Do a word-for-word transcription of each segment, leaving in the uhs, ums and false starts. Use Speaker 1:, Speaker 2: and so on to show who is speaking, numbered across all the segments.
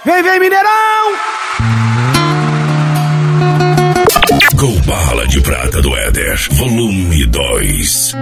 Speaker 1: Vem, vem, Mineirão!
Speaker 2: Gol Bala de Prata do Éder, volume dois.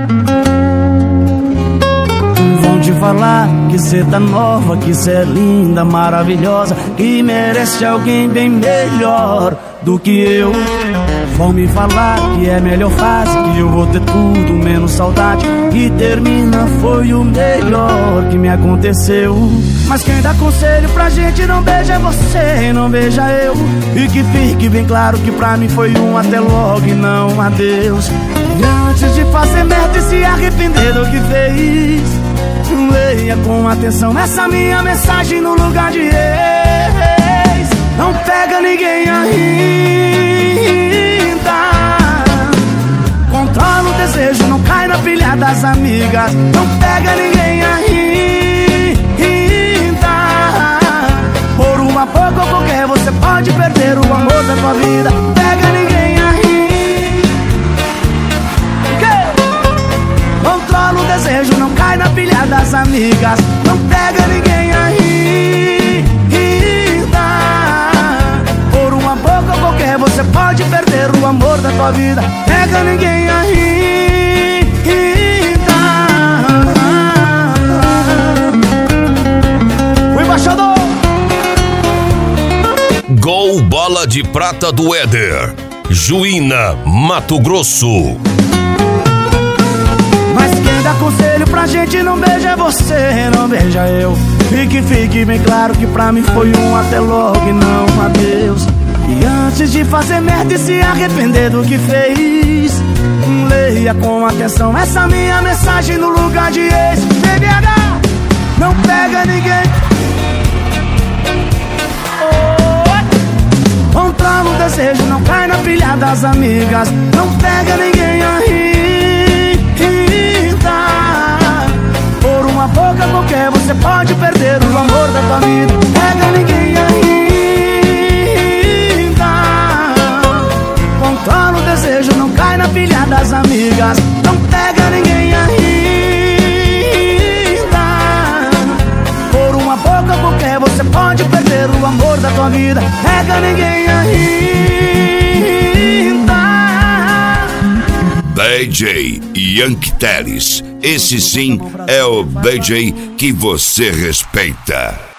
Speaker 1: Vão te falar que cê tá nova, que cê é linda, maravilhosa, que merece alguém bem melhor do que eu. Vão me falar que é melhor fase, que eu vou ter tudo menos saudade, e termina foi o melhor que me aconteceu. Mas quem dá conselho pra gente não beija você, não beija eu. E que fique bem claro que pra mim foi um até logo e não adeus. E antes de fazer merda e se arrepender do que fez, leia com atenção essa minha mensagem no lugar de ex. Não pega ninguém ainda, controla o desejo, não cai na pilha das amigas. Não pega ninguém ainda, por uma pouco ou qualquer você pode perder o amor da tua vida. Pega ninguém ainda, controla o desejo, não cai na pilha das amigas. Não pega ninguém ainda, por uma boca ou qualquer você pode perder o amor da tua vida. Pega ninguém ainda. O embaixador
Speaker 2: Gol Bola de Prata do Éder, Juína, Mato Grosso.
Speaker 1: Mas quem dá conselho pra gente não beija você, não beija eu. E que fique bem claro que pra mim foi um até logo e não adeus. E antes de fazer merda e se arrepender do que fez, leia com atenção essa minha mensagem no lugar de ex. B B H, não pega ninguém. Oh, controla o desejo, não cai na pilha das amigas. Não pega ninguém ainda, por uma boca qualquer você pode perder o amor da tua vida. Pega ninguém ainda, controla o desejo, não cai na pilha das amigas. Não pega ninguém ainda, por uma boca qualquer você pode perder o amor da tua vida. Pega ninguém ainda.
Speaker 2: D J Yankee Teles, esse sim é o D J que você respeita.